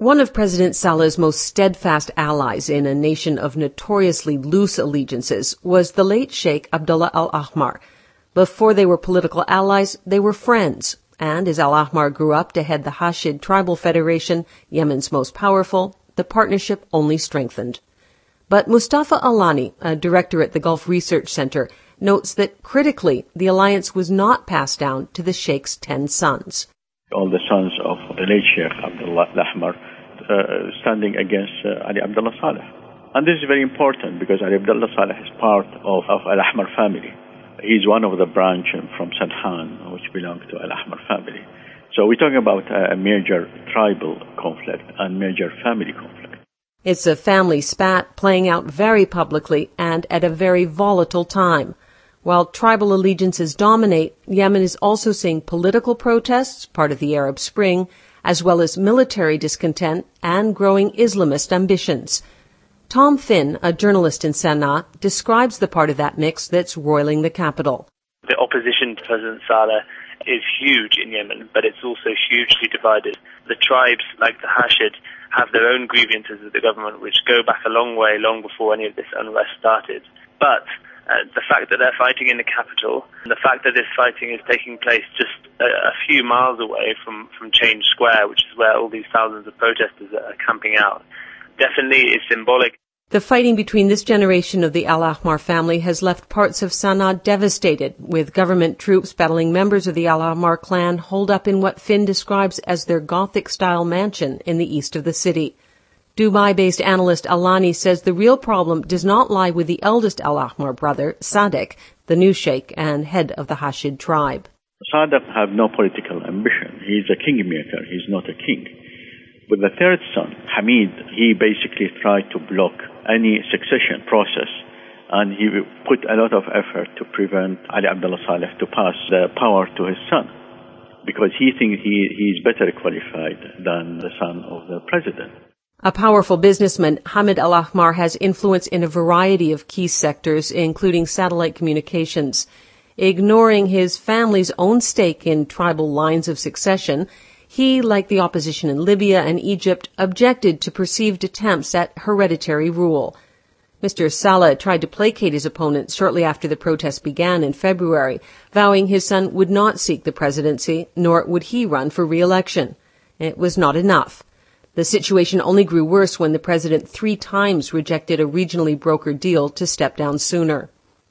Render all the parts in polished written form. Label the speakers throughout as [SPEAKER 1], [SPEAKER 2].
[SPEAKER 1] One of President Saleh's most steadfast allies in a nation of notoriously loose allegiances was the late Sheikh Abdullah Al-Ahmar. Before they were political allies, they were friends. And as Al-Ahmar grew up to head the Hashid Tribal Federation, Yemen's most powerful, the partnership only strengthened. But Mustafa Alani, a director at the Gulf Research Center, notes that critically, the alliance was not passed down to the Sheikh's 10 sons.
[SPEAKER 2] All the sons of the late Sheikh Abdullah Al-Ahmar standing against Ali Abdullah Saleh. And this is very important because Ali Abdullah Saleh is part of Al-Ahmar family. He's one of the branch from Sadhan, which belong to Al-Ahmar family. So we're talking about a major tribal conflict and major family conflict.
[SPEAKER 1] It's a family spat playing out very publicly and at a very volatile time. While tribal allegiances dominate, Yemen is also seeing political protests, part of the Arab Spring, as well as military discontent and growing Islamist ambitions. Tom Finn, a journalist in Sana'a, describes the part of that mix that's roiling the capital.
[SPEAKER 3] The opposition to President Saleh is huge in Yemen, but it's also hugely divided. The tribes, like the Hashid, have their own grievances with the government, which go back a long way, long before any of this unrest started. But the fact that they're fighting in the capital, and the fact that this fighting is taking place just a few miles away from Change Square, which is where all these thousands of protesters are camping out, definitely is symbolic.
[SPEAKER 1] The fighting between this generation of the Al-Ahmar family has left parts of Sana'a devastated, with government troops battling members of the Al-Ahmar clan holed up in what Finn describes as their Gothic-style mansion in the east of the city. Dubai-based analyst Alani says the real problem does not lie with the eldest Al-Ahmar brother, Sadek, the new sheikh and head of the Hashid tribe.
[SPEAKER 2] Sadek have no political ambition. He's a kingmaker. He's not a king. With the third son, Hamid, he basically tried to block any succession process, and he put a lot of effort to prevent Ali Abdullah Saleh to pass the power to his son, because he thinks he is better qualified than the son of the president.
[SPEAKER 1] A powerful businessman, Hamid Al-Ahmar has influence in a variety of key sectors, including satellite communications. Ignoring his family's own stake in tribal lines of succession, he, like the opposition in Libya and Egypt, objected to perceived attempts at hereditary rule. Mr. Saleh tried to placate his opponents shortly after the protests began in February, vowing his son would not seek the presidency, nor would he run for re-election. It was not enough. The situation only grew worse when the president 3 times rejected a regionally brokered deal to step down sooner.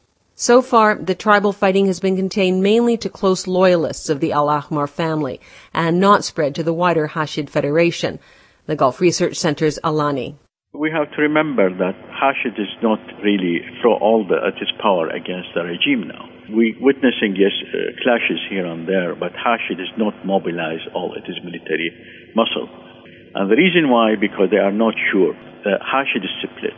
[SPEAKER 1] So far, the tribal fighting has been contained mainly to close loyalists of the Al-Ahmar family and not spread to the wider Hashid Federation. The Gulf Research Center's Alani.
[SPEAKER 2] We have to remember that Hashid is not really throw all its power against the regime now. We're witnessing, clashes here and there, but Hashid is not mobilized all its military muscle. And the reason why, because they are not sure. Hashid is split.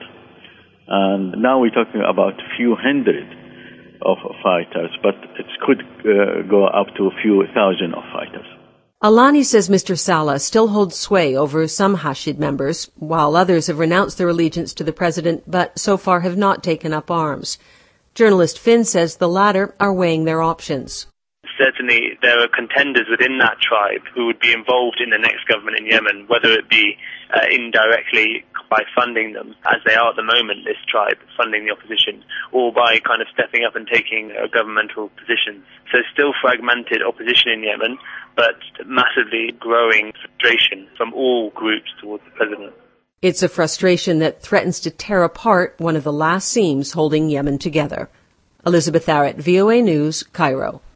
[SPEAKER 2] And now we're talking about a few hundred of fighters, but it could go up to a few thousand of fighters.
[SPEAKER 1] Alani says Mr. Saleh still holds sway over some Hashid members, while others have renounced their allegiance to the president, but so far have not taken up arms. Journalist Finn says the latter are weighing their options.
[SPEAKER 3] Certainly, there are contenders within that tribe who would be involved in the next government in Yemen, whether it be indirectly by funding them, as they are at the moment, this tribe, funding the opposition, or by kind of stepping up and taking governmental positions. So still fragmented opposition in Yemen, but massively growing frustration from all groups towards the president.
[SPEAKER 1] It's a frustration that threatens to tear apart one of the last seams holding Yemen together. Elizabeth Arrett, VOA News, Cairo.